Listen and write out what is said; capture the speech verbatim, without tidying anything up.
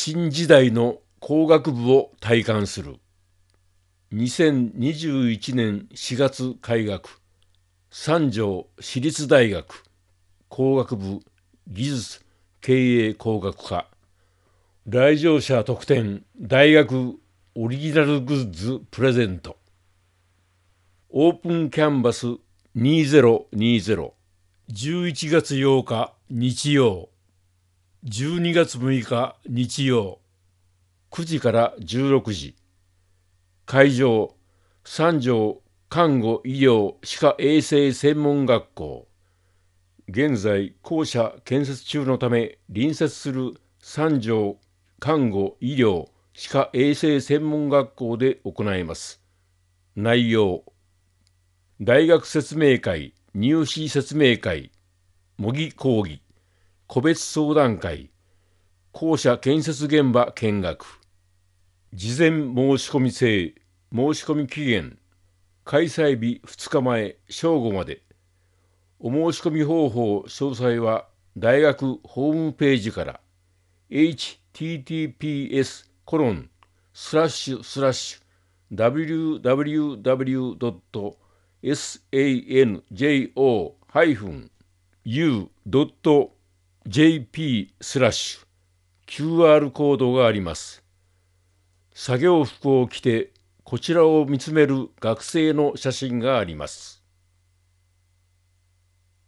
新時代の工学部を体感する。にせんにじゅういちねんしがつ開学。三条市立大学工学部技術経営工学科。来場者特典大学オリジナルグッズプレゼント。オープンキャンバスにせんにじゅう。じゅういちがつようか日曜。じゅうにがつむいか日曜。くじからじゅうろくじ。会場三条看護医療歯科衛生専門学校。現在校舎建設中のため、隣接する三条看護医療歯科衛生専門学校で行います。内容：大学説明会、入試説明会、模擬講義、個別相談会、校舎建設現場見学。事前申し込み制。申し込み期限開催日ふつかまえ正午まで。お申し込み方法詳細は大学ホームページから。 エイチティーティーピーエスコロンスラッシュスラッシュダブリューダブリューダブリュードットサンジョー ユー ドット ジェーピー スラッシュ キューアール コードがあります。作業服を着てこちらを見つめる学生の写真があります。